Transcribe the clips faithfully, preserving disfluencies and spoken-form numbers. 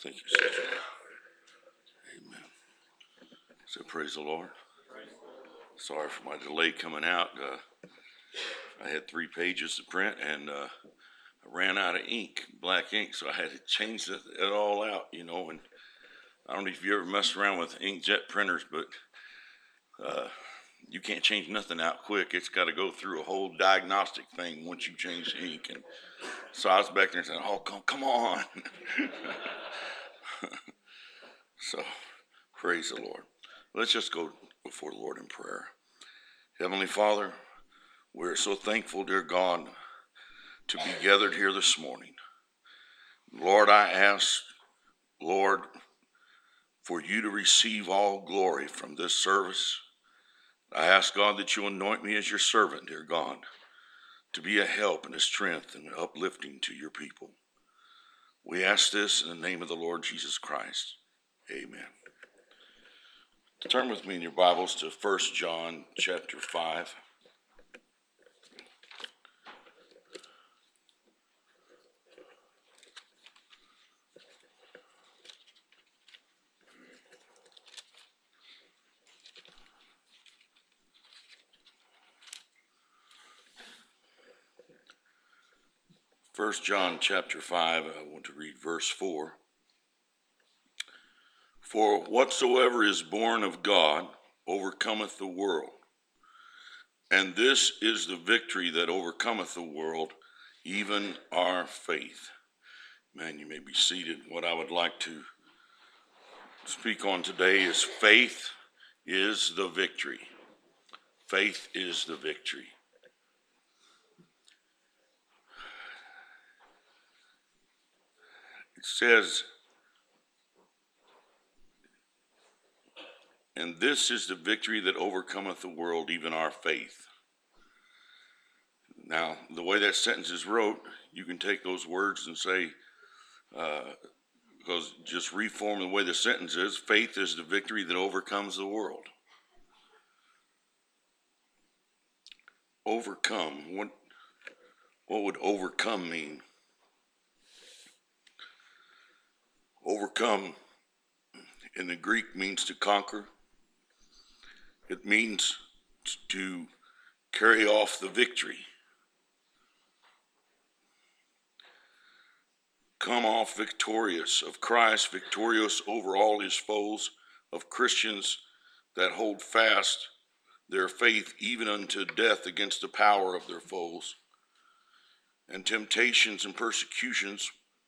Thank you, sister. Amen. So praise the Lord. Sorry for my delay coming out. Uh, I had three pages to print, and uh, I ran out of ink, black ink, so I had to change it, it all out, you know. And I don't know if you ever messed around with inkjet printers, but uh, you can't change nothing out quick. It's got to go through a whole diagnostic thing once you change the ink. And so I was back there saying, "Oh, come, come on!" So praise the Lord. Let's just go before the Lord in prayer. Heavenly Father, we're so thankful, dear God, to be gathered here this morning. Lord, I ask, Lord, for you to receive all glory from this service. I ask, God, that you anoint me as your servant, dear God, to be a help and a strength and uplifting to your people. We ask this in the name of the Lord Jesus Christ. Amen. Turn with me in your Bibles to First John chapter five. First John chapter five, I want to read verse four. For whatsoever is born of God overcometh the world. And this is the victory that overcometh the world, even our faith. Man, you may be seated. What I would like to speak on today is faith is the victory. Faith is the victory. It says, and this is the victory that overcometh the world, even our faith. Now, the way that sentence is wrote, you can take those words and say, uh, because just reform the way the sentence is, faith is the victory that overcomes the world. Overcome, what, what would overcome mean? Overcome in the Greek means to conquer. It means to carry off the victory. Come off victorious, of Christ, victorious over all his foes, of Christians that hold fast their faith even unto death against the power of their foes, and temptations and persecutions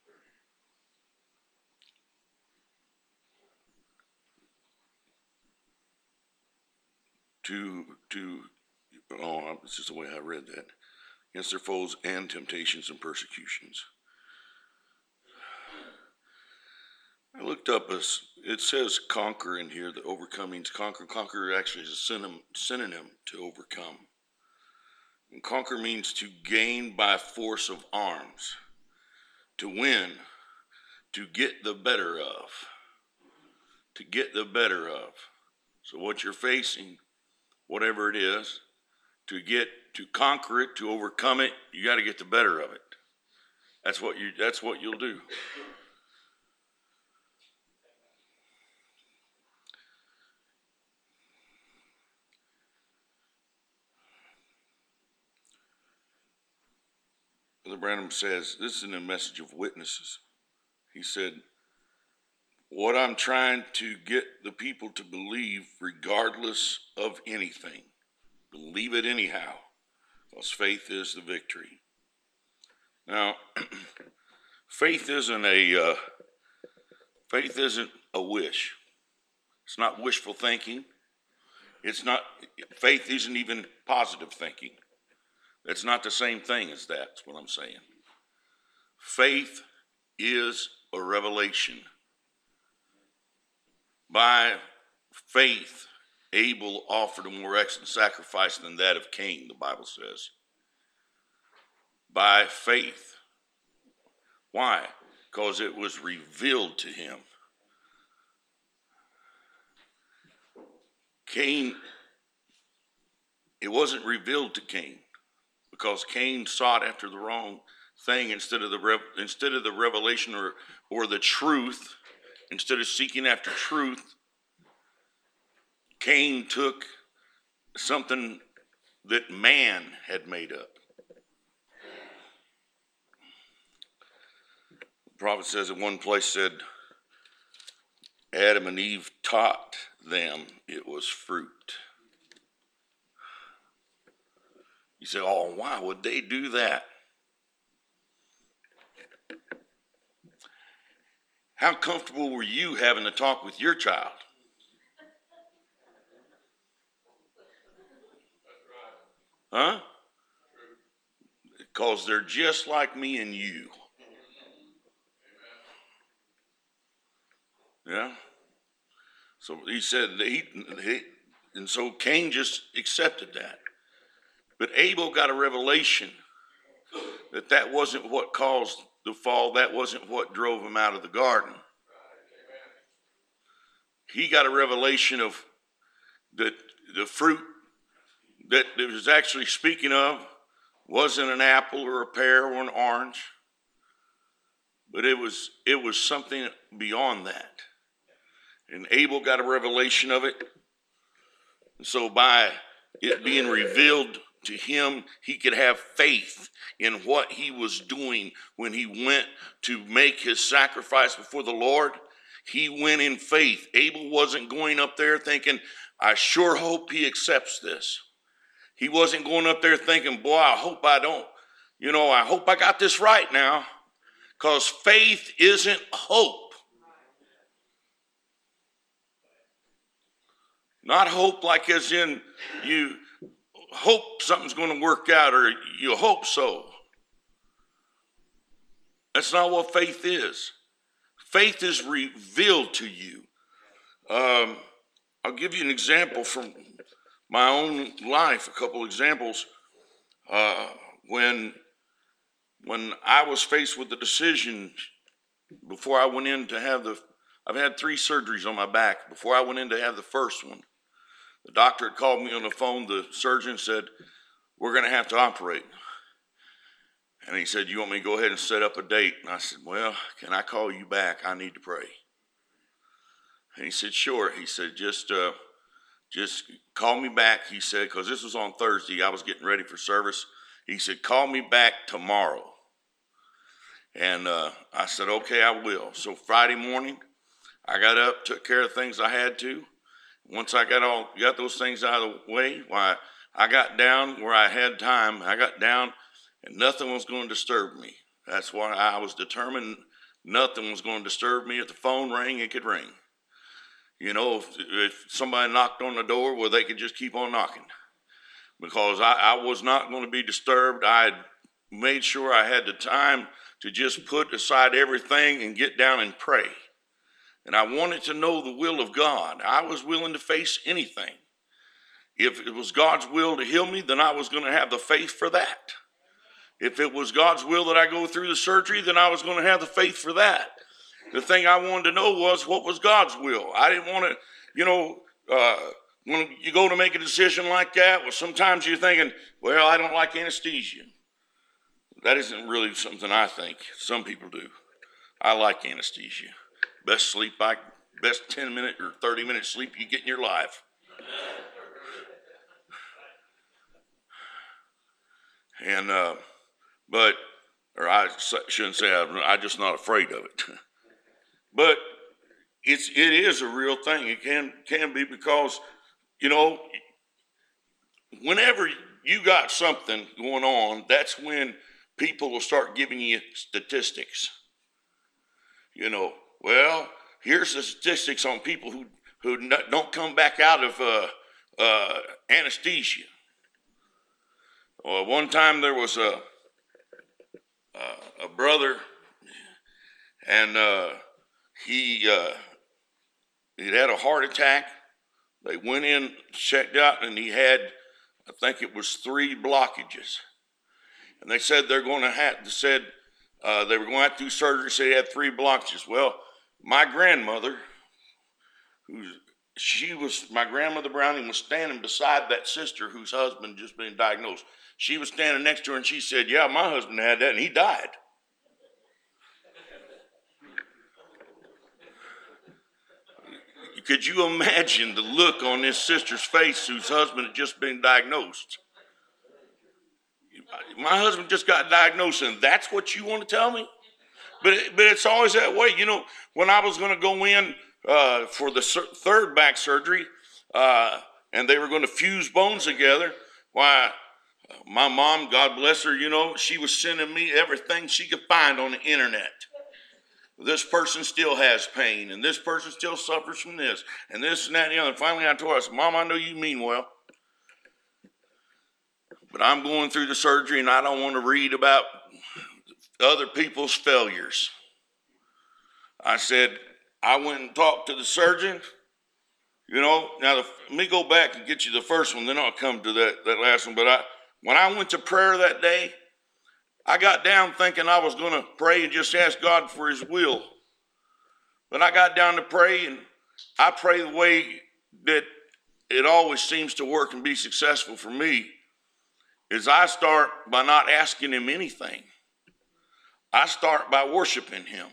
to, to oh, it's just the way I read that, against their foes and temptations and persecutions. I looked up, a, it says conquer in here, the overcome means conquer. Conquer actually is a synonym, synonym to overcome. And conquer means to gain by force of arms, to win, to get the better of, to get the better of. So what you're facing, whatever it is, to get, to conquer it, to overcome it, you got to get the better of it. That's what you, that's what you'll do. Brother Branham says, this is in a message of witnesses. He said, what I'm trying to get the people to believe, regardless of anything, believe it anyhow, because faith is the victory. Now, faith isn't a uh, faith isn't a wish. It's not wishful thinking. It's not, faith isn't even positive thinking. That's not the same thing as that, that's what I'm saying. Faith is a revelation. By faith, Abel offered a more excellent sacrifice than that of Cain, the Bible says. By faith. Why? Because it was revealed to him. Cain, it wasn't revealed to Cain, because Cain sought after the wrong thing instead of the rev, instead of the revelation or or the truth instead of seeking after truth, Cain took something that man had made up. The prophet says in one place, said, Adam and Eve taught them it was fruit. You say, oh, why would they do that? How comfortable were you having to talk with your child? Huh? Because they're just like me and you. Yeah. So he said, he, he, and so Cain just accepted that. But Abel got a revelation that that wasn't what caused the fall. That wasn't what drove him out of the garden. He got a revelation of that the fruit that it was actually speaking of wasn't an apple or a pear or an orange, but it was it was something beyond that. And Abel got a revelation of it. And so by it being revealed to him, he could have faith in what he was doing when he went to make his sacrifice before the Lord. He went in faith. Abel wasn't going up there thinking, I sure hope he accepts this. He wasn't going up there thinking, boy, I hope I don't, you know, I hope I got this right now. Because faith isn't hope. Not hope like as in you hope something's going to work out or you hope so. That's not what faith is. Faith is revealed to you. Um, I'll give you an example from my own life, a couple examples. Uh, when, when I was faced with the decision before I went in to have the, I've had three surgeries on my back. Before I went in to have the first one, the doctor had called me on the phone. The surgeon said, we're going to have to operate. And he said, you want me to go ahead and set up a date? And I said, well, can I call you back? I need to pray. And he said, sure. He said, just uh, just call me back. He said, because this was on Thursday. I was getting ready for service. He said, call me back tomorrow. And uh, I said, okay, I will. So Friday morning, I got up, took care of things I had to. Once I got all got those things out of the way, why I got down where I had time. I got down, and nothing was going to disturb me. That's why I was determined nothing was going to disturb me. If the phone rang, it could ring. You know, if, if somebody knocked on the door, well, they could just keep on knocking. Because I, I was not going to be disturbed. I had made sure I had the time to just put aside everything and get down and pray. And I wanted to know the will of God. I was willing to face anything. If it was God's will to heal me, then I was going to have the faith for that. If it was God's will that I go through the surgery, then I was going to have the faith for that. The thing I wanted to know was what was God's will. I didn't want to, you know, uh, when you go to make a decision like that, well, sometimes you're thinking, well, I don't like anesthesia. That isn't really something I think. Some people do. I like anesthesia. Best sleep, I, best ten minute or thirty minute sleep you get in your life. And, uh, but, or I shouldn't say I'm, I'm just not afraid of it. But it's, it is a real thing. It can, can be because, you know, whenever you got something going on, that's when people will start giving you statistics. You know, well, here's the statistics on people who, who don't come back out of uh, uh, anesthesia. Well, one time there was a uh, a brother, and uh, he uh, he'd had a heart attack. They went in, checked out, and he had, I think it was three blockages. And they said they're going to have, they said uh, they were going to have to do surgery, so he had three blockages. Well, my grandmother, who's, she was, my grandmother Browning was standing beside that sister whose husband just been diagnosed. She was standing next to her, and she said, yeah, my husband had that, and he died. could you imagine the look on this sister's face whose husband had just been diagnosed? My husband just got diagnosed, and that's what you want to tell me? But it, but it's always that way. You know, when I was going to go in uh, for the sur- third back surgery, uh, and they were going to fuse bones together, why, my mom, God bless her, you know, she was sending me everything she could find on the internet. This person still has pain, and this person still suffers from this, and this and that and the other. And finally I told her, I said, Mom, I know you mean well, but I'm going through the surgery, and I don't want to read about other people's failures. I said, I went and talked to the surgeon. You know, now the, let me go back and get you the first one, then I'll come to that, that last one. But I, when I went to prayer that day, I got down thinking I was going to pray and just ask God for his will. But I got down to pray, and I pray the way that it always seems to work and be successful for me, is I start by not asking him anything. I start by worshiping him.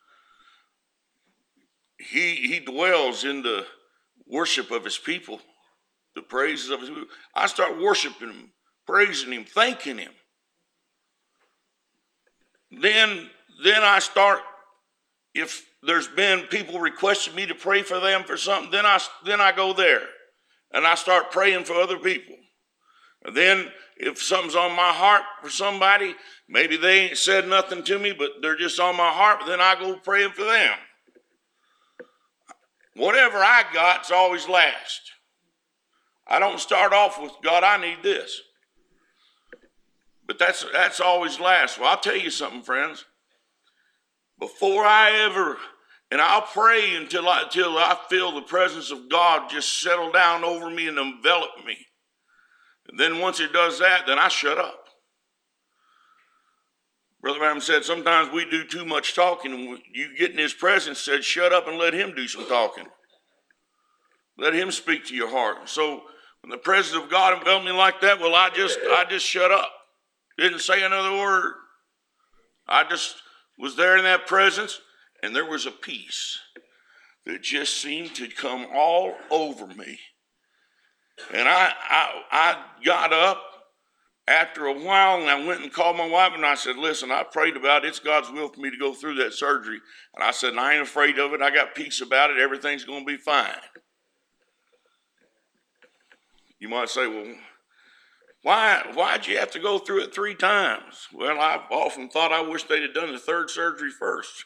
He, he dwells in the worship of his people, the praises of his people. I start worshiping him, praising him, thanking him. Then, then I start, if there's been people requesting me to pray for them for something, then I, then I go there and I start praying for other people. And then if something's on my heart for somebody, maybe they ain't said nothing to me, but they're just on my heart, then I go praying for them. Whatever I got's always last. I don't start off with, God, I need this. But that's that's always last. Well, I'll tell you something, friends. Before I ever, and I'll pray until I, until I feel the presence of God just settle down over me and envelop me. And then once it does that, then I shut up. Brother Branham said sometimes we do too much talking, and you get in his presence, said shut up and let him do some talking. Let him speak to your heart. So when the presence of God enveloped me like that, well, I just I just shut up. Didn't say another word. I just was there in that presence, and there was a peace that just seemed to come all over me. And I I, I got up after a while, and I went and called my wife, and I said, listen, I prayed about it. It's God's will for me to go through that surgery. And I said, and I ain't afraid of it. I got peace about it. Everything's going to be fine. You might say, well, why, why'd you have to go through it three times? Well, I've often thought I wish they'd have done the third surgery first.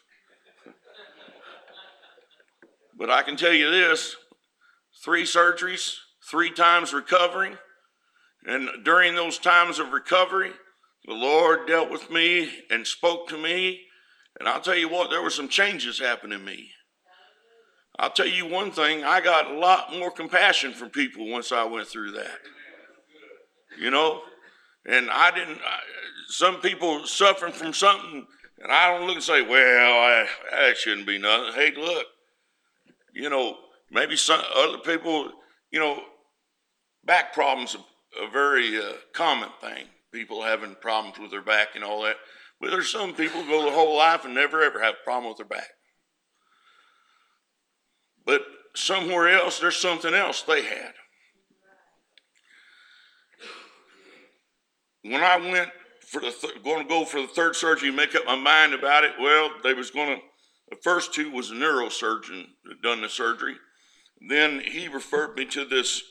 But I can tell you this, three surgeries, three times recovering. And during those times of recovery, the Lord dealt with me and spoke to me. And I'll tell you what, there were some changes happening in me. I'll tell you one thing, I got a lot more compassion for people once I went through that. You know, and I didn't, I, some people suffering from something, and I don't look and say, well, I, that shouldn't be nothing. Hey, look, you know, maybe some other people, you know, back problems are a very uh, common thing. People having problems with their back and all that. But there's some people who go their whole life and never ever have a problem with their back. But somewhere else, there's something else they had. When I went for the th- going to go for the third surgery and make up my mind about it, well, they was going to, the first two was a neurosurgeon that done the surgery. Then he referred me to this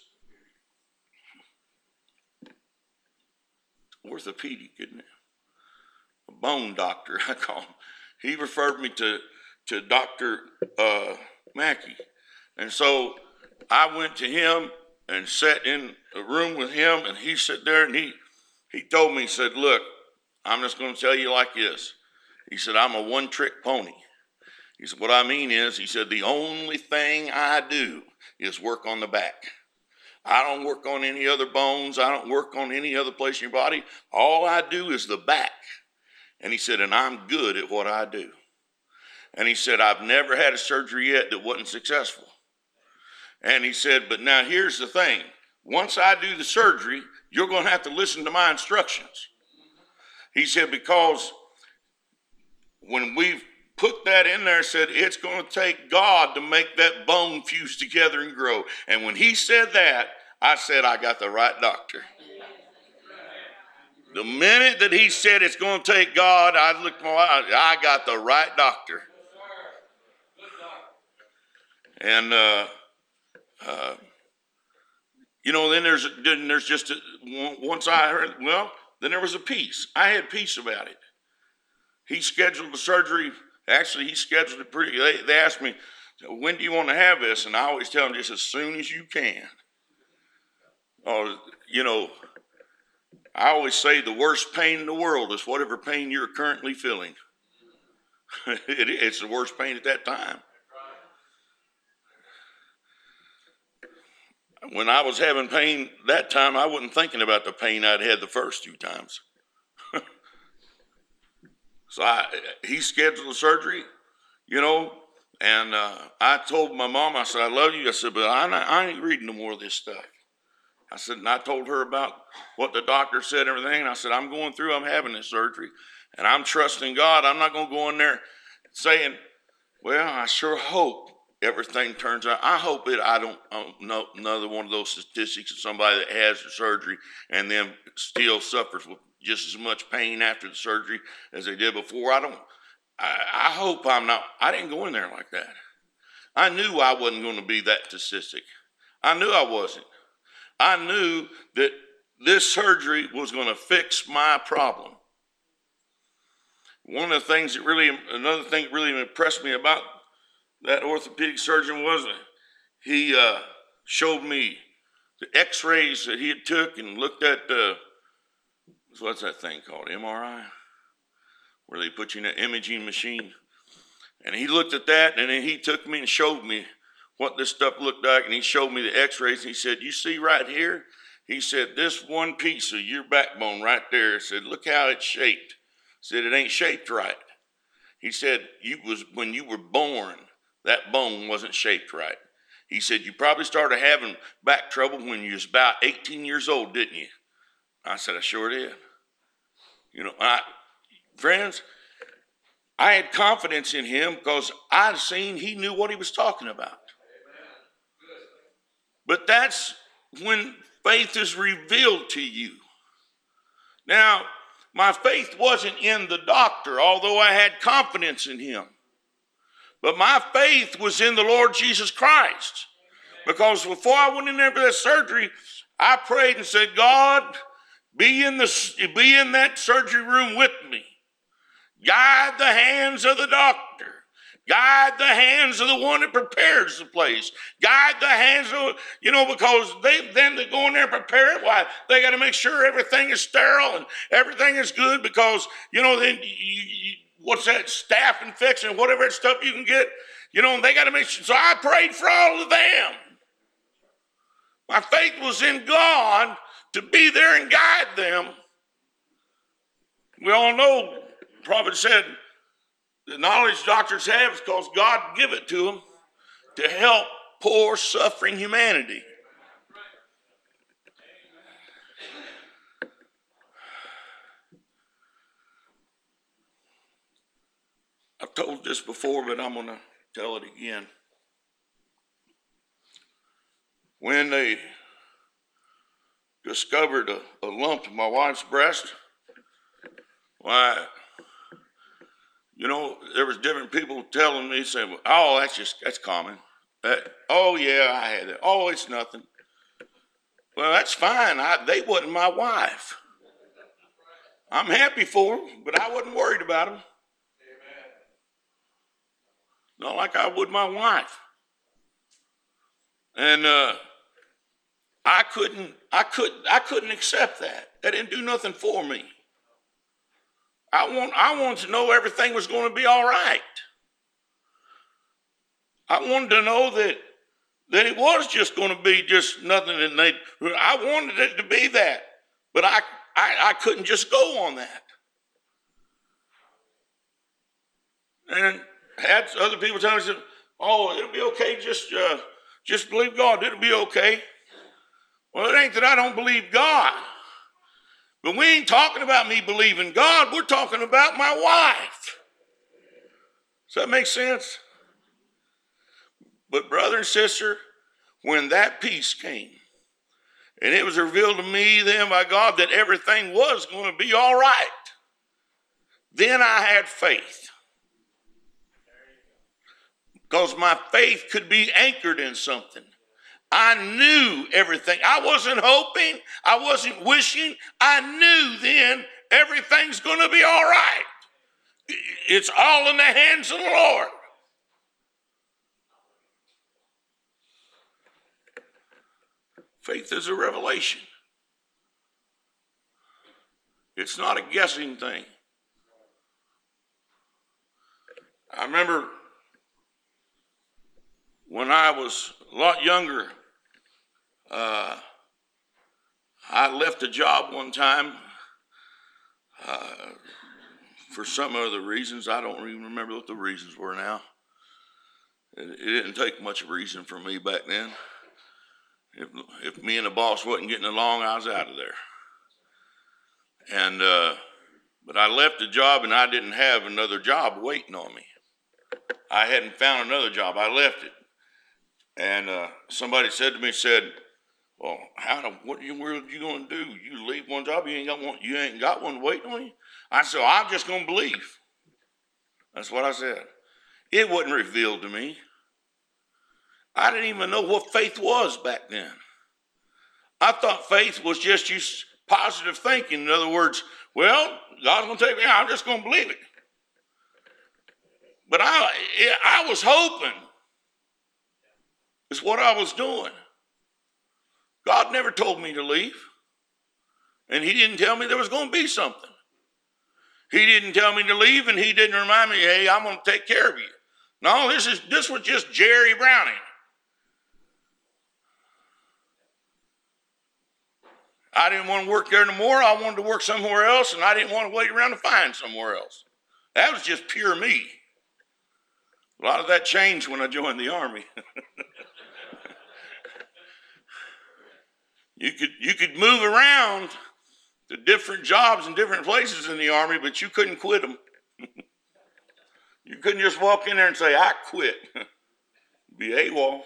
orthopedic, isn't it? A bone doctor, I call him. He referred me to, to Doctor Uh, Mackey. And so I went to him and sat in a room with him, and he sat there and he He told me, he said, look, I'm just going to tell you like this. He said, I'm a one-trick pony. He said, what I mean is, he said, the only thing I do is work on the back. I don't work on any other bones. I don't work on any other place in your body. All I do is the back. And he said, and I'm good at what I do. And he said, I've never had a surgery yet that wasn't successful. And he said, but now here's the thing. Once I do the surgery, you're going to have to listen to my instructions. He said, because when we put that in there, said it's going to take God to make that bone fuse together and grow. And when he said that, I said, I got the right doctor. The minute that he said it's going to take God, I looked, I got the right doctor. And, uh, uh, you know, then there's, then there's just, a, once I heard, well, then there was a peace. I had peace about it. He scheduled the surgery. Actually, he scheduled it pretty, they, they asked me, when do you want to have this? And I always tell them just as soon as you can. Oh, you know, I always say the worst pain in the world is whatever pain you're currently feeling. it, it's the worst pain at that time. When I was having pain that time, I wasn't thinking about the pain I'd had the first two times. So I, he scheduled the surgery, you know, and uh, I told my mom, I said, I love you. I said, but I, I ain't reading no more of this stuff. I said, and I told her about what the doctor said and everything. And I said, I'm going through, I'm having this surgery. And I'm trusting God. I'm not going to go in there saying, well, I sure hope everything turns out. I hope it, I don't um, know another one of those statistics of somebody that has the surgery and then still suffers with just as much pain after the surgery as they did before. I don't, I, I hope I'm not, I didn't go in there like that. I knew I wasn't going to be that statistic. I knew I wasn't. I knew that this surgery was going to fix my problem. One of the things that really, another thing that really impressed me about that orthopedic surgeon was that he uh, showed me the x-rays that he had took and looked at, uh, what's that thing called, M R I? Where they put you in an imaging machine. And he looked at that, and then he took me and showed me what this stuff looked like, and he showed me the x-rays, and he said, you see right here? He said, this one piece of your backbone right there, he said, look how it's shaped. He said, it ain't shaped right. He said, you was when you were born, that bone wasn't shaped right. He said, you probably started having back trouble when you was about eighteen years old, didn't you? I said, I sure did. You know, I, friends, I had confidence in him because I'd seen he knew what he was talking about. But that's when faith is revealed to you. Now, my faith wasn't in the doctor, although I had confidence in him. But my faith was in the Lord Jesus Christ. Because before I went in there for that surgery, I prayed and said, God, be in, the, be in that surgery room with me. Guide the hands of the doctor. Guide the hands of the one that prepares the place. Guide the hands of, you know, because they then to go in there and prepare it, why, they got to make sure everything is sterile and everything is good because, you know, then you, you, what's that, staph infection, whatever stuff you can get, you know, they got to make sure. So I prayed for all of them. My faith was in God to be there and guide them. We all know, the prophet said, the knowledge doctors have is because God give it to them to help poor, suffering humanity. I've told this before, but I'm going to tell it again. When they discovered a, a lump in my wife's breast, why, you know, there was different people telling me, saying, oh, that's just, that's common. That, oh, yeah, I had it. Oh, it's nothing. Well, that's fine. I, they wasn't my wife. I'm happy for them, but I wasn't worried about them. Not like I would my wife. And uh, I couldn't, I couldn't, I couldn't accept that. That didn't do nothing for me. I want, I wanted to know everything was going to be all right. I wanted to know that that it was just going to be just nothing. And they, I wanted it to be that, but I, I, I couldn't just go on that. And had other people telling me, "Oh, it'll be okay. Just, uh, just believe God. It'll be okay." Well, it ain't that I don't believe God. But we ain't talking about me believing God. We're talking about my wife. Does that make sense? But brother and sister, when that peace came, and it was revealed to me then by God that everything was going to be all right, then I had faith. Because my faith could be anchored in something. I knew everything. I wasn't hoping. I wasn't wishing. I knew then everything's going to be all right. It's all in the hands of the Lord. Faith is a revelation. It's not a guessing thing. I remember when I was a lot younger, uh, I left a job one time uh, for some other reasons. I don't even remember what the reasons were now. It, it didn't take much reason for me back then. If, if me and the boss wasn't getting along, I was out of there. And uh, but I left the job, and I didn't have another job waiting on me. I hadn't found another job. I left it. And uh, somebody said to me, said, "Well, how do, what are you, what are you going to do? You leave one job, you ain't got one, you ain't got one waiting on you?" I said, "I'm just going to believe." That's what I said. It wasn't revealed to me. I didn't even know what faith was back then. I thought faith was just you positive thinking. In other words, well, God's going to take me out. I'm just going to believe it. But I, I was hoping. It's what I was doing. God never told me to leave. And he didn't tell me there was going to be something. He didn't tell me to leave, and he didn't remind me, "Hey, I'm going to take care of you." No, this is this was just Jerry Browning. I didn't want to work there no more. I wanted to work somewhere else, and I didn't want to wait around to find somewhere else. That was just pure me. A lot of that changed when I joined the Army. You could you could move around to different jobs and different places in the Army, but you couldn't quit them. You couldn't just walk in there and say, "I quit." Be AWOL.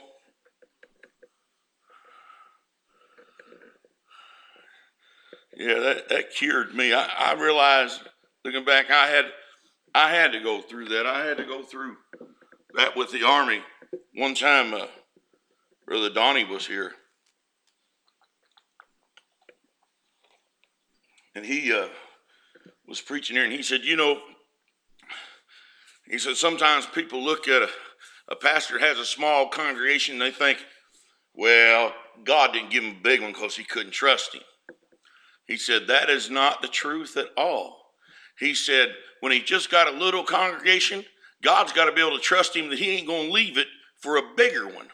Yeah, that, that cured me. I, I realized, looking back, I had I had to go through that. I had to go through that with the Army. One time, uh, Brother Donnie was here. And he uh, was preaching here, and he said, you know, he said, sometimes people look at a, a pastor has a small congregation, and they think, well, God didn't give him a big one because he couldn't trust him. He said, that is not the truth at all. He said, when he just got a little congregation, God's got to be able to trust him that he ain't going to leave it for a bigger one.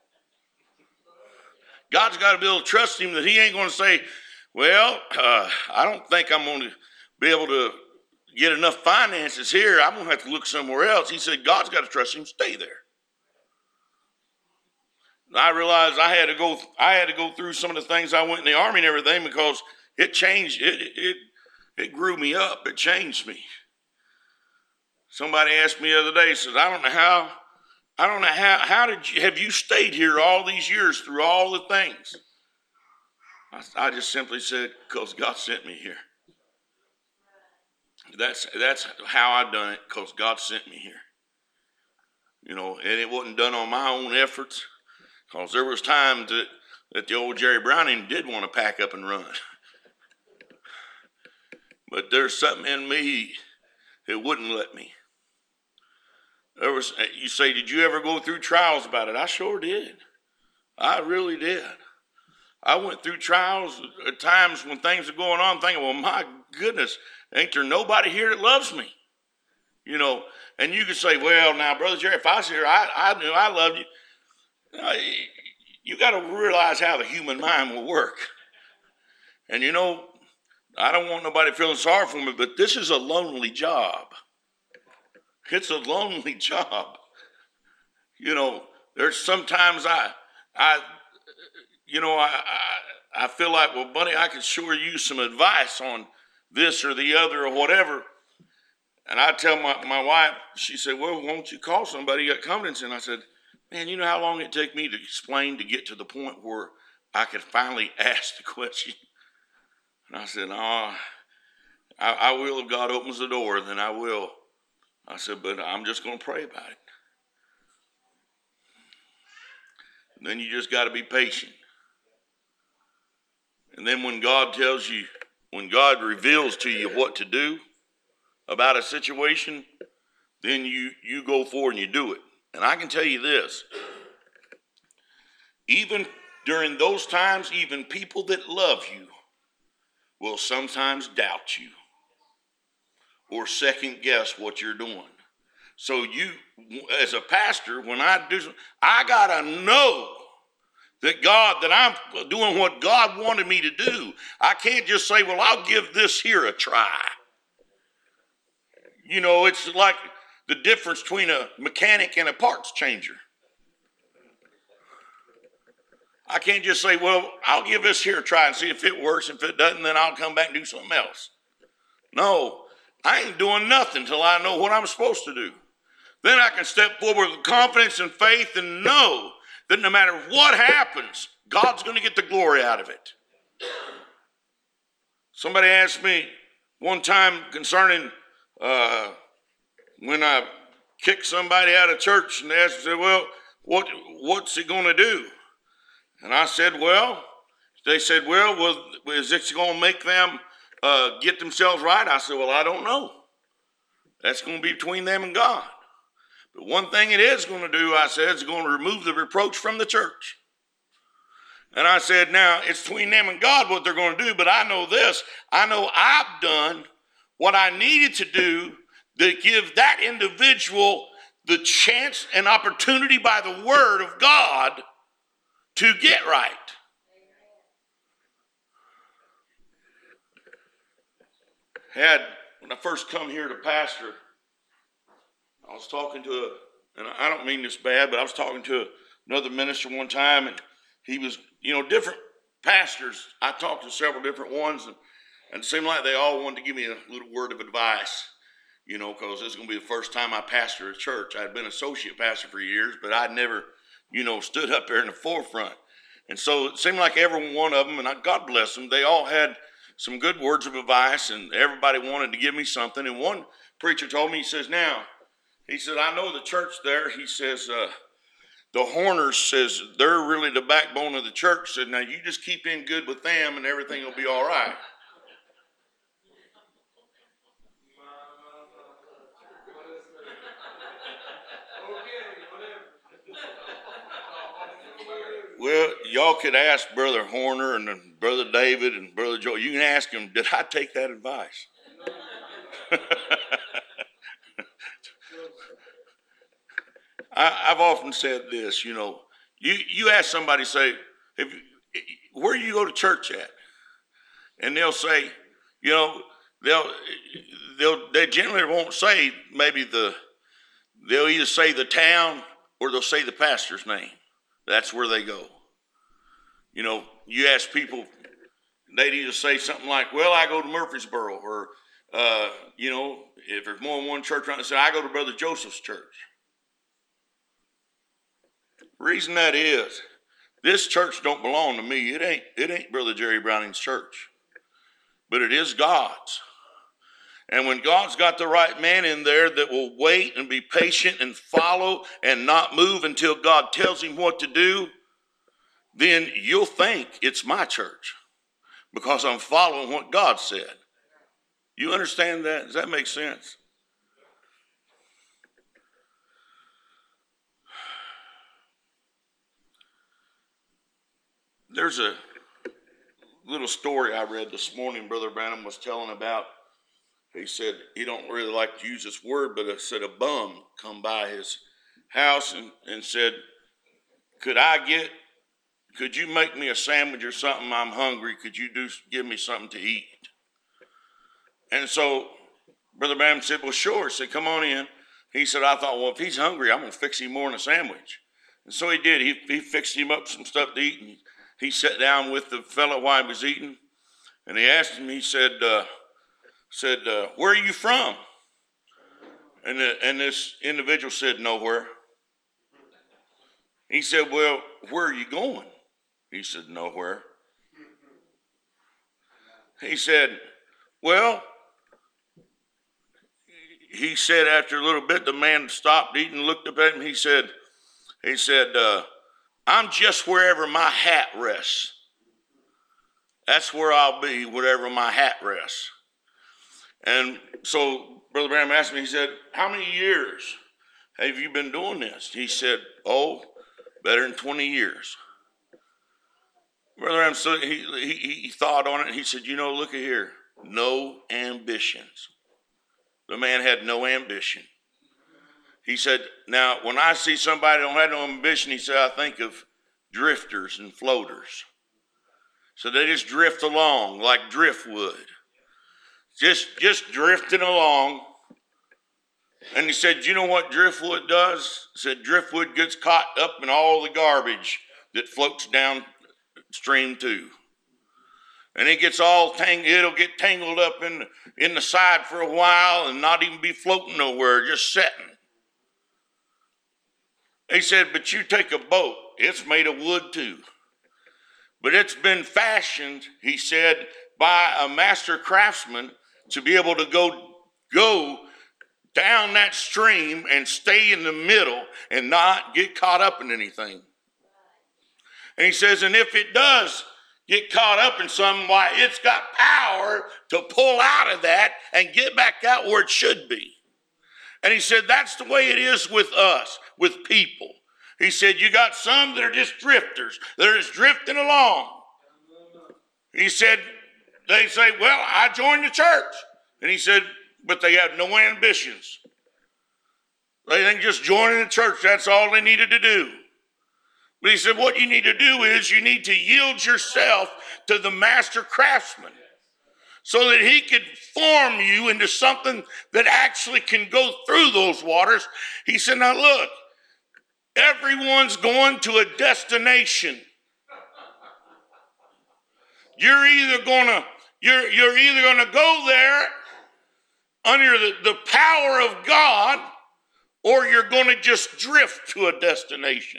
God's got to be able to trust him that he ain't going to say, well, uh, I don't think I'm going to be able to get enough finances here. I'm going to have to look somewhere else. He said, God's got to trust him to stay there. And I realized I had to go, I had to go through some of the things I went in the Army and everything because it changed, it, it, it grew me up. It changed me. Somebody asked me the other day, says, I don't know how, I don't know how, how did you, have you stayed here all these years through all the things? I, I just simply said, because God sent me here. That's, that's how I done it, because God sent me here. You know, and it wasn't done on my own efforts, because there was times that, that the old Jerry Browning did want to pack up and run. But there's something in me that wouldn't let me. There was, you say, did you ever go through trials about it? I sure did. I really did. I went through trials at times when things are going on, thinking, well, my goodness, ain't there nobody here that loves me? You know, and you could say, well, now, Brother Jerry, if I was here, I, I knew I loved you. You, know, you got to realize how the human mind will work. And, you know, I don't want nobody feeling sorry for me, but this is a lonely job. It's a lonely job. You know, there's sometimes I, I, you know, I, I, I feel like, well, buddy, I could sure use some advice on this or the other or whatever. And I tell my, my wife, she said, well, why don't you call somebody at confidence? And I said, man, you know how long it take me to explain to get to the point where I could finally ask the question? And I said, no, I, I will if God opens the door, then I will. I said, but I'm just going to pray about it. And then you just got to be patient. And then when God tells you, when God reveals to you what to do about a situation, then you, you go forward and you do it. And I can tell you this, even during those times, even people that love you will sometimes doubt you or second guess what you're doing. So you, as a pastor, when I do, I got to know that God, that I'm doing what God wanted me to do. I can't just say, well, I'll give this here a try. You know, it's like the difference between a mechanic and a parts changer. I can't just say, well, I'll give this here a try and see if it works. If it doesn't, then I'll come back and do something else. No, I ain't doing nothing until I know what I'm supposed to do. Then I can step forward with confidence and faith and know that no matter what happens, God's going to get the glory out of it. Somebody asked me one time concerning uh, when I kicked somebody out of church, and they asked, said, well, what, what's it going to do? And I said, well, they said, well, well is it going to make them uh, get themselves right? I said, well, I don't know. That's going to be between them and God. But one thing it is going to do, I said, is going to remove the reproach from the church. And I said, now, it's between them and God what they're going to do, but I know this. I know I've done what I needed to do to give that individual the chance and opportunity by the word of God to get right. Had, when I first come here to pastor, I was talking to, a, and I don't mean this bad, but I was talking to another minister one time, and he was, you know, different pastors. I talked to several different ones, and, and it seemed like they all wanted to give me a little word of advice, you know, because this is going to be the first time I pastored a church. I'd been associate pastor for years, but I'd never, you know, stood up there in the forefront. And so it seemed like every one of them, and I, God bless them, they all had some good words of advice, and everybody wanted to give me something. And one preacher told me, he says, now, he said, I know the church there. He says, uh, the Horners says, they're really the backbone of the church. Said, now you just keep in good with them and everything will be all right. Well, y'all could ask Brother Horner and Brother David and Brother Joe. You can ask them, did I take that advice? I, I've often said this, you know, you, you ask somebody, say, if, where do you go to church at? And they'll say, you know, they'll, they'll, they generally won't say maybe the, they'll either say the town or they'll say the pastor's name. That's where they go. You know, you ask people, they'd either say something like, well, I go to Murfreesboro, or, uh, you know, if there's more than one church around, they say, I go to Brother Joseph's church. The reason that is, this church don't belong to me. It ain't, it ain't Brother Jerry Browning's church, but it is God's. And when God's got the right man in there that will wait and be patient and follow and not move until God tells him what to do, then you'll think it's my church because I'm following what God said. You understand that? Does that make sense? There's a little story I read this morning Brother Branham was telling about. He said he don't really like to use this word, but it said a bum come by his house and, and said, could I get, could you make me a sandwich or something? I'm hungry. Could you do give me something to eat? And so Brother Branham said, well, sure. He said, come on in. He said, I thought, well, if he's hungry, I'm going to fix him more than a sandwich. And so he did. He, he fixed him up some stuff to eat, and he sat down with the fellow while he was eating, and he asked him, he said, uh, said, uh, where are you from? And, the, and this individual said, nowhere. He said, well, where are you going? He said, nowhere. He said, well, he said after a little bit, the man stopped eating, looked up at him. He said, he said, uh, I'm just wherever my hat rests. That's where I'll be, wherever my hat rests. And so Brother Branham asked me, he said, how many years have you been doing this? He said, oh, better than twenty years. Brother Branham, so he, he, he thought on it, and he said, you know, look at here, no ambitions. The man had no ambition. He said, now, when I see somebody that don't have no ambition, he said, I think of drifters and floaters. So they just drift along like driftwood. Just, just drifting along. And he said, you know what driftwood does? He said, driftwood gets caught up in all the garbage that floats downstream too. And it gets all tangled, it'll get tangled up in, in the side for a while and not even be floating nowhere, just sitting. He said, but you take a boat, it's made of wood too. But it's been fashioned, he said, by a master craftsman to be able to go, go down that stream and stay in the middle and not get caught up in anything. And he says, and if it does get caught up in something, why, it's got power to pull out of that and get back out where it should be. And he said, that's the way it is with us, with people. He said, you got some that are just drifters. They're just drifting along. He said, they say, well, I joined the church. And he said, but they have no ambitions. They think just joining the church, that's all they needed to do. But he said, what you need to do is you need to yield yourself to the master craftsman so that he could form you into something that actually can go through those waters. He said, now look, everyone's going to a destination. You're either gonna, you're, you're either gonna go there under the, the power of God, or you're gonna just drift to a destination.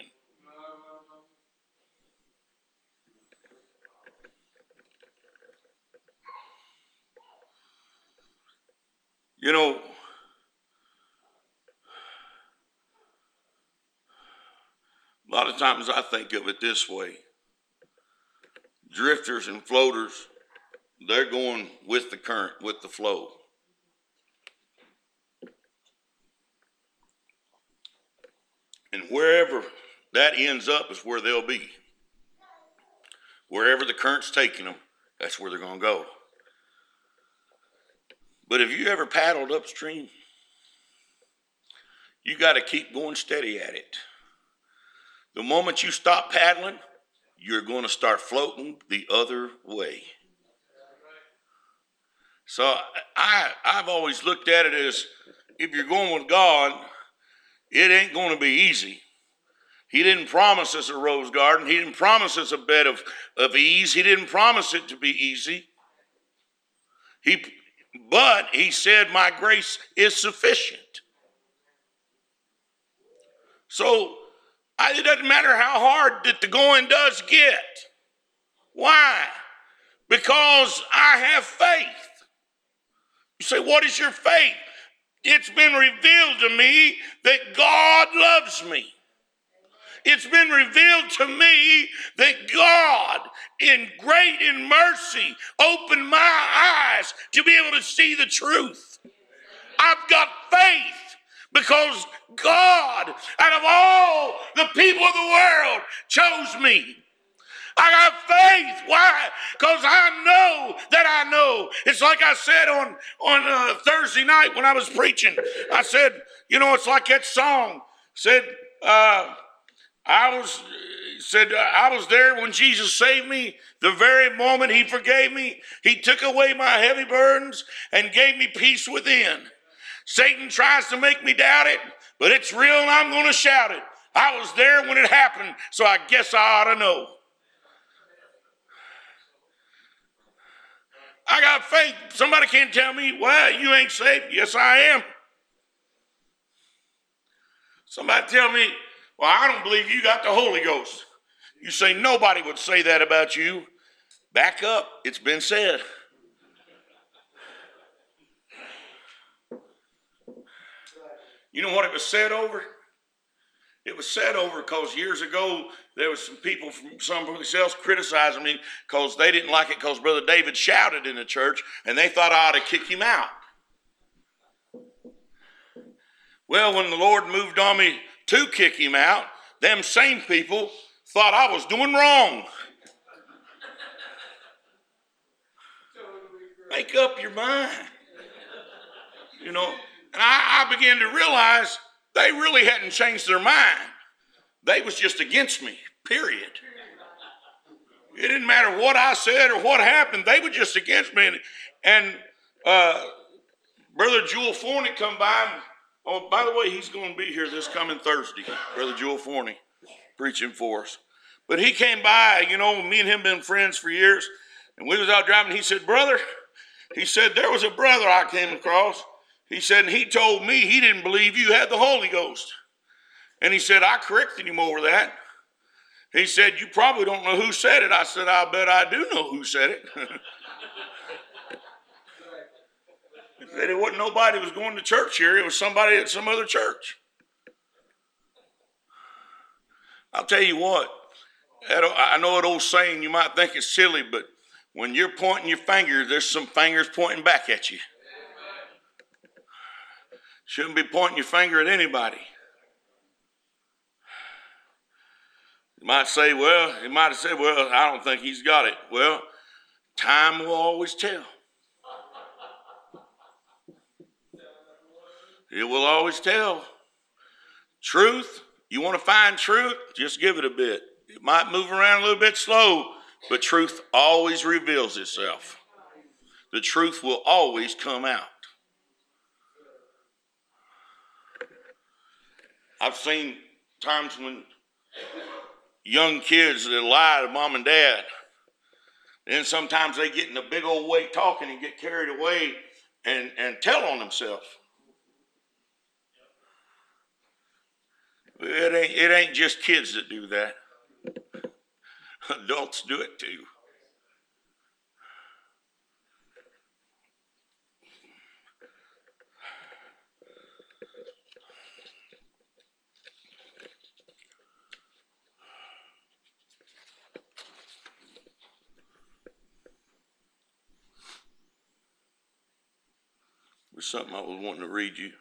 You know, a lot of times I think of it this way. Drifters and floaters, they're going with the current, with the flow. And wherever that ends up is where they'll be. Wherever the current's taking them, that's where they're going to go. But if you ever paddled upstream, you got to keep going steady at it. The moment you stop paddling, you're going to start floating the other way. So I, I've always looked at it as if you're going with God, it ain't going to be easy. He didn't promise us a rose garden. He didn't promise us a bed of, of ease. He didn't promise it to be easy. He, but he said, my grace is sufficient. So I, it doesn't matter how hard that the going does get. Why? Because I have faith. You say, what is your faith? It's been revealed to me that God loves me. It's been revealed to me that God, in great in mercy, opened my eyes to be able to see the truth. I've got faith because God, out of all the people of the world, chose me. I got faith. Why? Because I know that I know. It's like I said on, on uh, Thursday night when I was preaching. I said, you know, it's like that song said, uh, I was said I was there when Jesus saved me. The very moment he forgave me, he took away my heavy burdens and gave me peace within. Satan tries to make me doubt it, but it's real and I'm going to shout it. I was there when it happened, so I guess I ought to know. I got faith. Somebody can't tell me, well, you ain't saved. Yes, I am. Somebody tell me, well, I don't believe you got the Holy Ghost. You say nobody would say that about you. Back up. It's been said. You know what it was said over? It was said over because years ago there was some people from someplace else criticizing me because they didn't like it because Brother David shouted in the church and they thought I ought to kick him out. Well, when the Lord moved on me to kick him out, them same people thought I was doing wrong. Make up your mind. You know, and I, I began to realize they really hadn't changed their mind. They was just against me, period. It didn't matter what I said or what happened. They were just against me. And, and uh, Brother Jewel Forney come by. And, oh, by the way, he's going to be here this coming Thursday. Brother Jewel Forney preaching for us. But he came by, you know, me and him been friends for years. And we was out driving. He said, brother, he said, there was a brother I came across. He said, and he told me he didn't believe you had the Holy Ghost. And he said, I corrected him over that. He said, you probably don't know who said it. I said, I bet I do know who said it. He said, it wasn't nobody who was going to church here. It was somebody at some other church. I'll tell you what, I know an old saying, you might think it's silly, but when you're pointing your finger, there's some fingers pointing back at you. Shouldn't be pointing your finger at anybody. You might say, well, you might have said, well, I don't think he's got it. Well, time will always tell. It will always tell. Truth, you want to find truth, just give it a bit. It might move around a little bit slow, but truth always reveals itself. The truth will always come out. I've seen times when young kids that lie to mom and dad, then sometimes they get in a big old way talking and get carried away and, and tell on themselves. It ain't, it ain't just kids that do that. Adults do it too. There's something I was wanting to read you.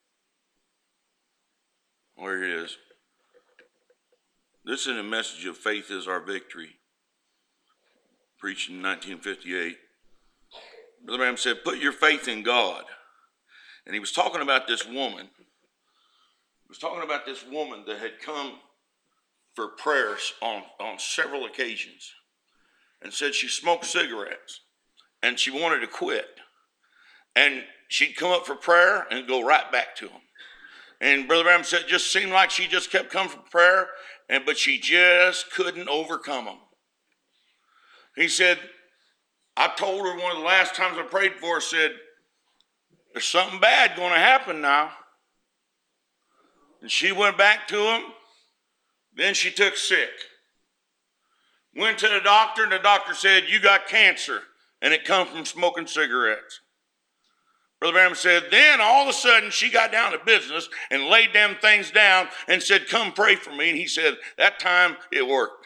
Where it is. This is a message of Faith is Our Victory, preached in nineteen fifty-eight. Brother Branham said, put your faith in God. And he was talking about this woman. He was talking about this woman that had come for prayers on, on several occasions and said she smoked cigarettes and she wanted to quit. And she'd come up for prayer and go right back to them. And Brother Branham said it just seemed like she just kept coming for prayer, and but she just couldn't overcome them. He said, I told her one of the last times I prayed for her, said, there's something bad going to happen now. And she went back to him. Then she took sick. Went to the doctor, and the doctor said, you got cancer, and it comes from smoking cigarettes. Brother Branham said, then all of a sudden she got down to business and laid them things down and said, come pray for me. And he said, that time it worked.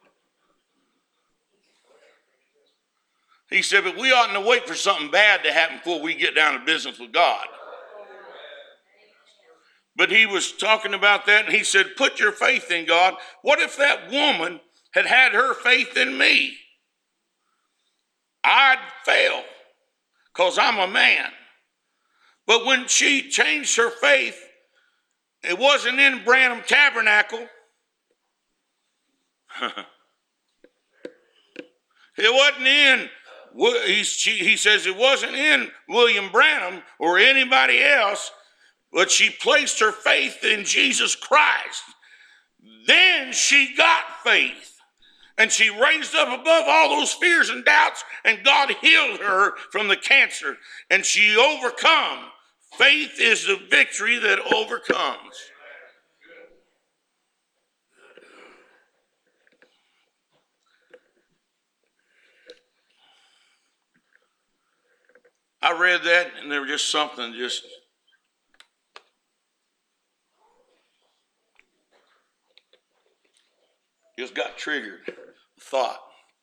He said, but we oughtn't to wait for something bad to happen before we get down to business with God. But he was talking about that, and he said, put your faith in God. What if that woman had had her faith in me? I'd fail because I'm a man. But when she changed her faith, it wasn't in Branham Tabernacle. It wasn't in, he, she, he says it wasn't in William Branham or anybody else, but she placed her faith in Jesus Christ. Then she got faith. And she raised up above all those fears and doubts, and God healed her from the cancer, and she overcome. Faith is the victory that overcomes. I read that and there was just something just, just got triggered. Thought.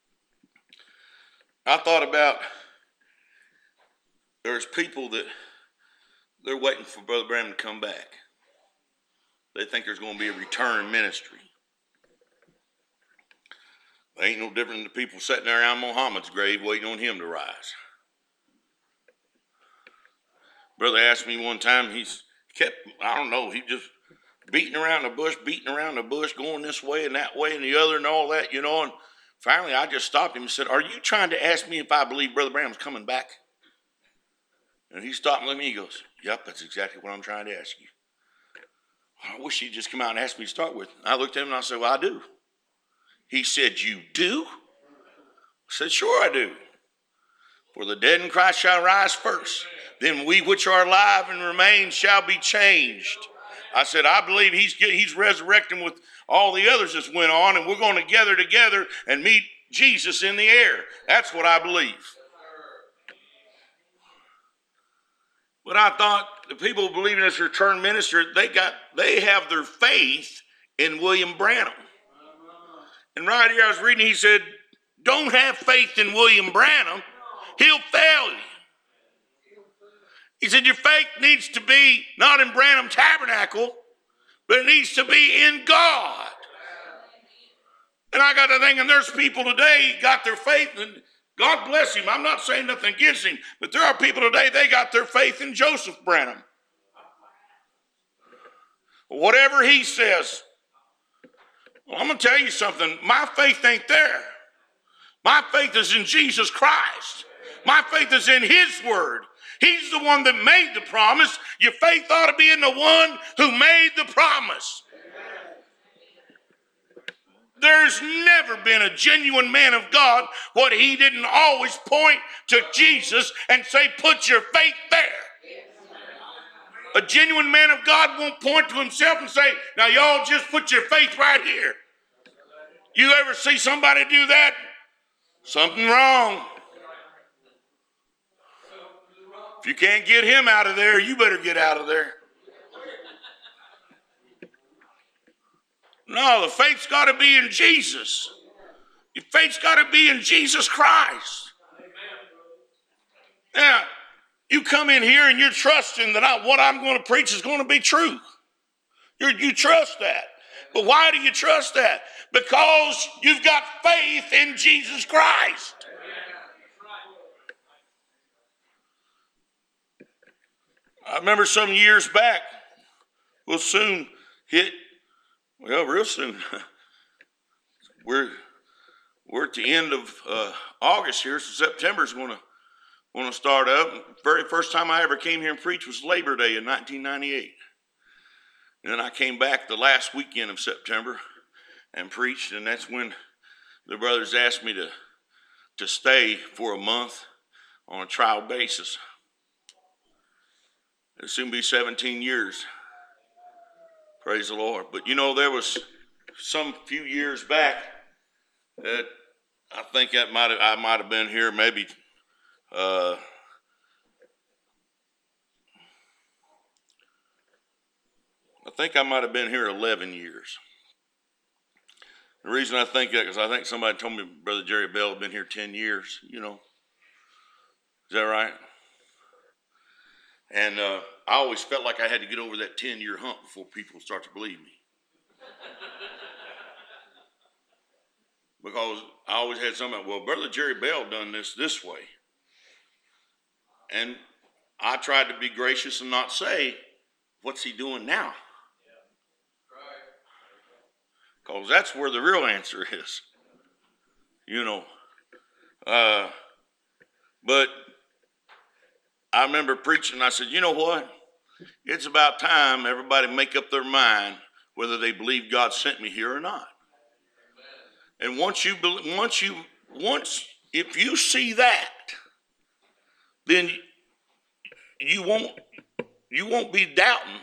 I thought about there's people that they're waiting for Brother Branham to come back. They think there's going to be a return ministry. They ain't no different than the people sitting there around Muhammad's grave waiting on him to rise. Brother asked me one time, he's kept, I don't know, he just beating around the bush, beating around the bush, going this way and that way and the other and all that, you know. And finally, I just stopped him and said, are you trying to ask me if I believe Brother Branham's coming back? And he stopped and looked at me. He goes, yep, that's exactly what I'm trying to ask you. I wish he'd just come out and ask me to start with. I looked at him and I said, well, I do. He said, you do? I said, sure I do. For the dead in Christ shall rise first. Then we which are alive and remain shall be changed. I said, I believe he's, he's resurrecting with all the others that went on, and we're going to gather together and meet Jesus in the air. That's what I believe. But I thought the people who believe in this return minister, they got they have their faith in William Branham. And right here I was reading, he said, don't have faith in William Branham. He'll fail you. He said, your faith needs to be not in Branham Tabernacle, but it needs to be in God. And I got to thinking, there's people today got their faith in, God bless him. I'm not saying nothing against him, but there are people today, they got their faith in Joseph Branham. Whatever he says. Well, I'm going to tell you something. My faith ain't there. My faith is in Jesus Christ. My faith is in his word. He's the one that made the promise. Your faith ought to be in the one who made the promise. There's never been a genuine man of God what he didn't always point to Jesus and say, put your faith there. A genuine man of God won't point to himself and say, now y'all just put your faith right here. You ever see somebody do that? Something wrong. If you can't get him out of there, you better get out of there. No, the faith's got to be in Jesus. Your faith's got to be in Jesus Christ. Now, you come in here and you're trusting that I, what I'm going to preach is going to be true. You're, you trust that. But why do you trust that? Because you've got faith in Jesus Christ. I remember some years back, we'll soon hit, well, real soon. we're we're at the end of uh, August here, so September's going to going to start up. The very first time I ever came here and preached was Labor Day in nineteen ninety-eight. And then I came back the last weekend of September and preached, and that's when the brothers asked me to to stay for a month on a trial basis. It'll soon be seventeen years. Praise the Lord. But you know, there was some few years back that I think that might have, I might have been here maybe uh, I think I might have been here eleven years. The reason I think that is I think somebody told me Brother Jerry Bell had been here ten years, you know. Is that right? And uh, I always felt like I had to get over that ten-year hump before people start to believe me. Because I always had somebody, well, Brother Jerry Bell done this this way. And I tried to be gracious and not say, what's he doing now? Because that's where the real answer is. You know. Uh, but I remember preaching, and I said, you know what? It's about time everybody make up their mind whether they believe God sent me here or not. And once you, once you, once, if you see that, then you won't, you won't be doubting.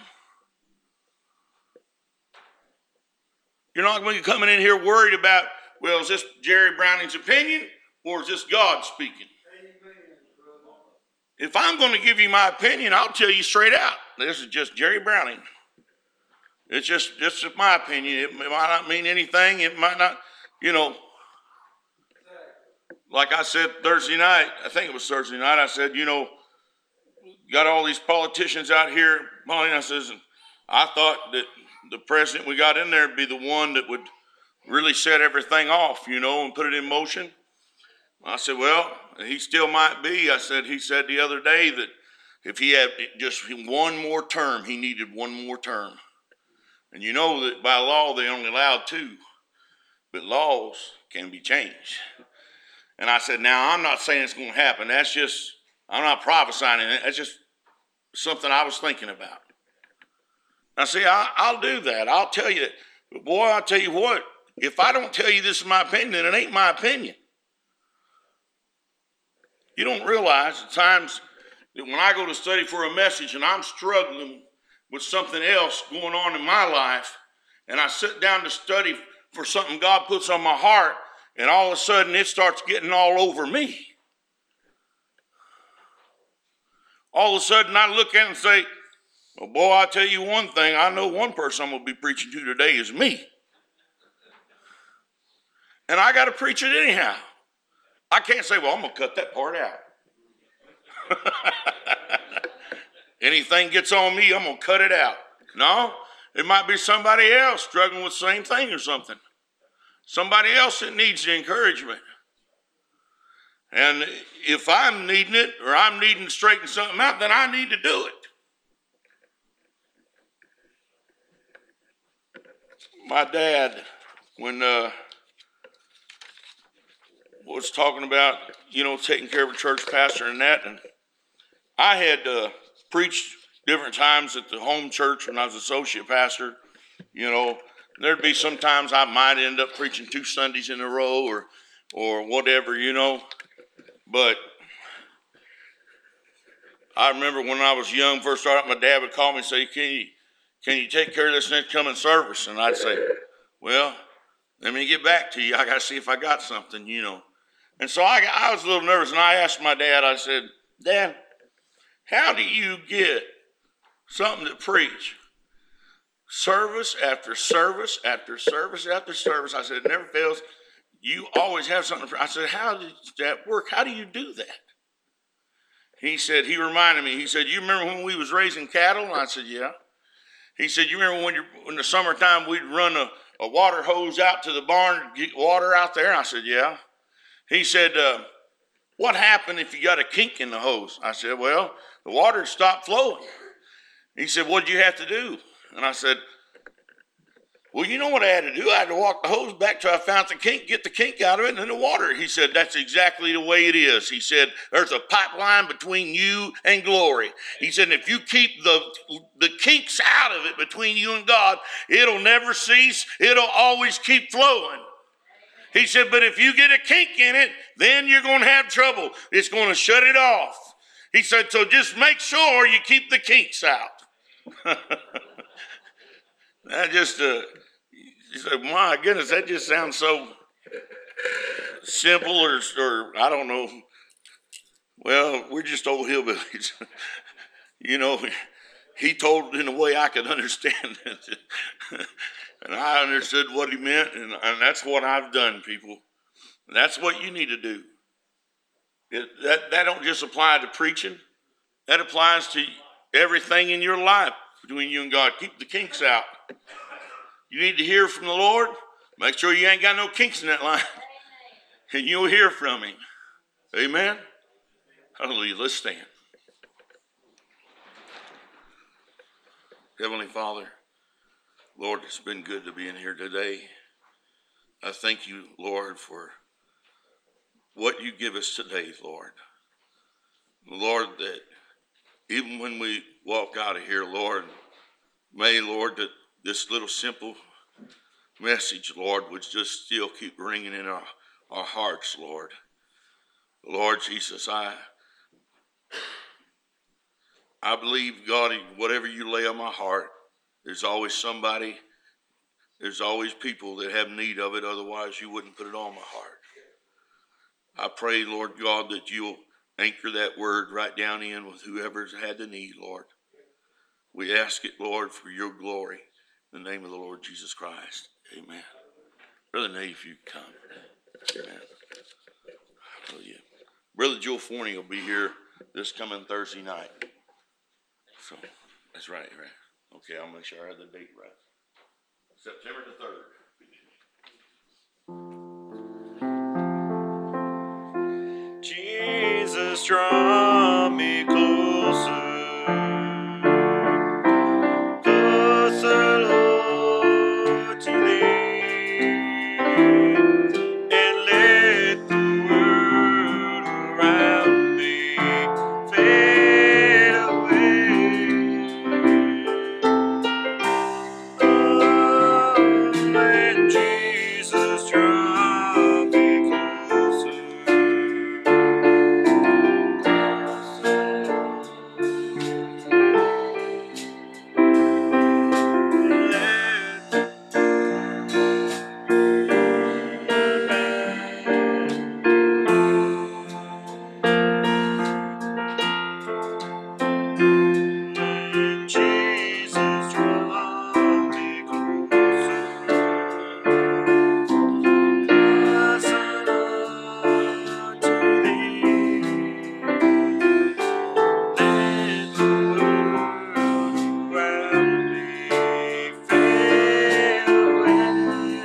You're not going to be coming in here worried about, well, is this Jerry Browning's opinion or is this God speaking? if I'm going to give you my opinion, I'll tell you straight out. This is just Jerry Browning. It's just, just my opinion. It might not mean anything. It might not, you know. Like I said Thursday night, I think it was Thursday night, I said, you know, got all these politicians out here. And I says, I thought that the president we got in there would be the one that would really set everything off, you know, and put it in motion. I said, well, he still might be. I said, he said the other day that if he had just one more term, he needed one more term. And you know that by law, they only allowed two, but laws can be changed. And I said, now, I'm not saying it's going to happen. That's just, I'm not prophesying it. That's just something I was thinking about. Now, see, I, I'll do that. I'll tell you that. But boy, I'll tell you what, if I don't tell you this is my opinion, then it ain't my opinion. You don't realize at times that when I go to study for a message and I'm struggling with something else going on in my life, and I sit down to study for something God puts on my heart, and all of a sudden it starts getting all over me. All of a sudden I look at it and say, well, boy, I'll tell you one thing. I know one person I'm going to be preaching to today is me. And I got to preach it anyhow. I can't say, well, I'm going to cut that part out. Anything gets on me, I'm going to cut it out. No, it might be somebody else struggling with the same thing or something. Somebody else that needs the encouragement. And if I'm needing it or I'm needing to straighten something out, then I need to do it. My dad, when uh, was talking about, you know, taking care of a church pastor and that, and I had uh, preached different times at the home church when I was associate pastor. You know, there'd be some times I might end up preaching two Sundays in a row or or whatever, you know. But I remember when I was young, first started, my dad would call me and say, can you, can you take care of this next coming service? And I'd say, well, let me get back to you. I got to see if I got something, you know. And so I, I was a little nervous, and I asked my dad, I said, Dad, how do you get something to preach? Service after service after service after service. I said, it never fails. You always have something. I said, how does that work? How do you do that? He said, he reminded me, he said, you remember when we was raising cattle? And I said, yeah. He said, you remember when you're, in the summertime we'd run a, a water hose out to the barn to get water out there? And I said, yeah. He said, uh, what happened if you got a kink in the hose? I said, well, the water stopped flowing. He said, what did you have to do? And I said, well, you know what I had to do? I had to walk the hose back till I found the kink, get the kink out of it, and then the water. He said, that's exactly the way it is. He said, there's a pipeline between you and glory. He said, if you keep the, the kinks out of it between you and God, it'll never cease. It'll always keep flowing. He said, but if you get a kink in it, then you're going to have trouble. It's going to shut it off. He said, so just make sure you keep the kinks out. That just, uh, he said, my goodness, that just sounds so simple or, or I don't know. Well, we're just old hillbillies. You know, he told it in a way I could understand it. And I understood what he meant, and, and that's what I've done, people. And that's what you need to do. It, that, that don't just apply to preaching. That applies to everything in your life between you and God. Keep the kinks out. You need to hear from the Lord. Make sure you ain't got no kinks in that line. And you'll hear from him. Amen? Hallelujah. Let's stand. Heavenly Father, Lord, it's been good to be in here today. I thank you, Lord, for what you give us today, Lord. Lord, that even when we walk out of here, Lord, may, Lord, that this little simple message, Lord, would just still keep ringing in our, our hearts, Lord. Lord Jesus, I, I believe, God, whatever you lay on my heart, there's always somebody, there's always people that have need of it. Otherwise, you wouldn't put it on my heart. I pray, Lord God, that you'll anchor that word right down in with whoever's had the need, Lord. We ask it, Lord, for your glory. In the name of the Lord Jesus Christ. Amen. Brother Nate, if you come. Amen. Hallelujah. Brother Joel Forney will be here this coming Thursday night. So, that's right, right. Okay, I'll make sure I have the date right. September the third. Jesus, draw me closer, closer, Lord, to thee, and let the world around me fade away. Oh, and Jesus, draw me closer. Jesus, draw me closer, closer, Lord, to thee. Let the world around me fade away.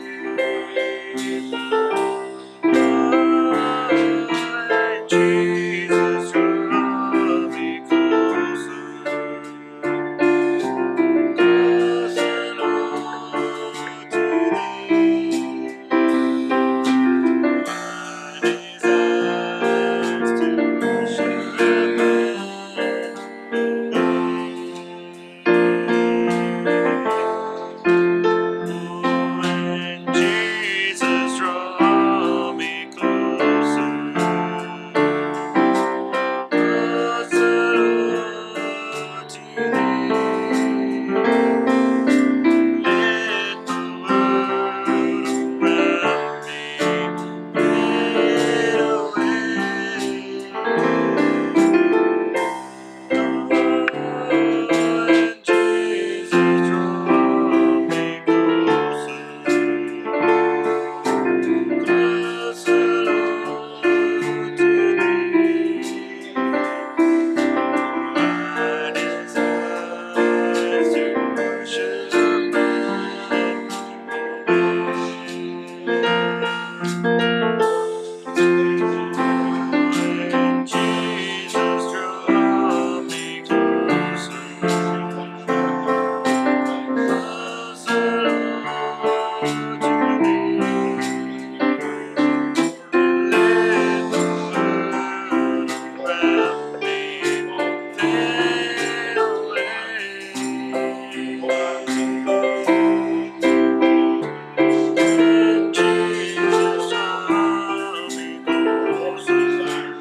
Oh, Jesus, draw me closer. Jesus, draw me closer, closer, Lord, to thee. Let the world around me fade away. Oh, Jesus, draw me closer, closer, Lord, to thee. My desire is to worship and obey. Jesus, draw me closer, closer, Lord, to thee. Let the world around me fade away. Jesus, draw me closer,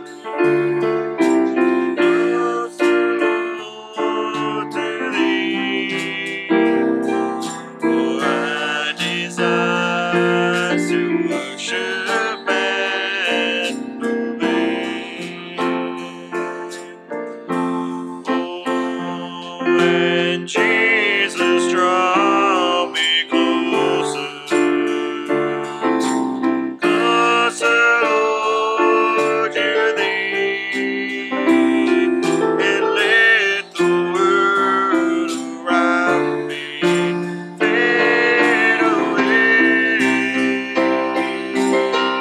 closer, Lord, to thee. For I desire to worship and obey. Oh, and Jesus, draw me closer, closer, Lord, to thee, and let the world around me fade away.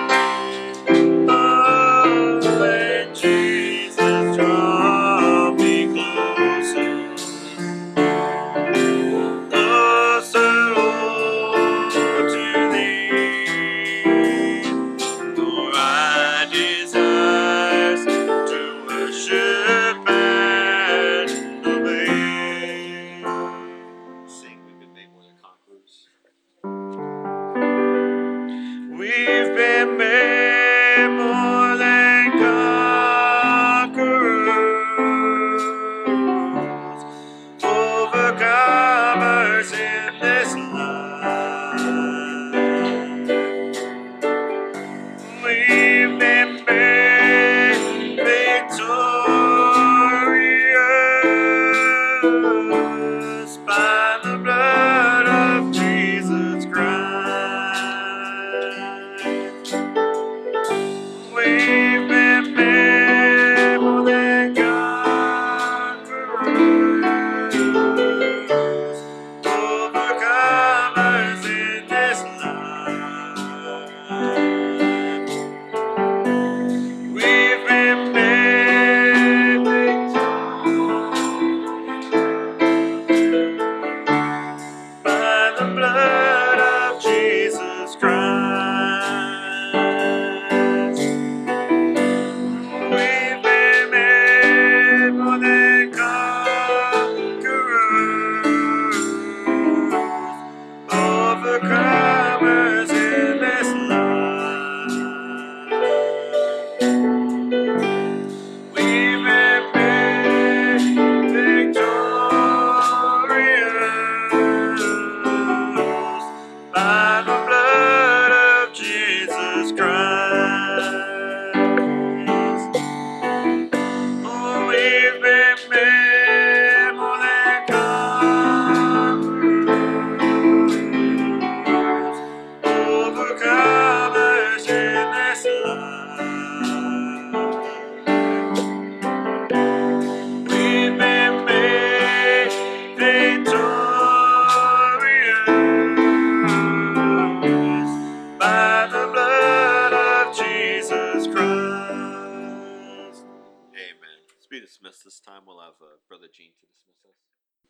be dismissed this time. We'll have uh, Brother Gene to dismiss us.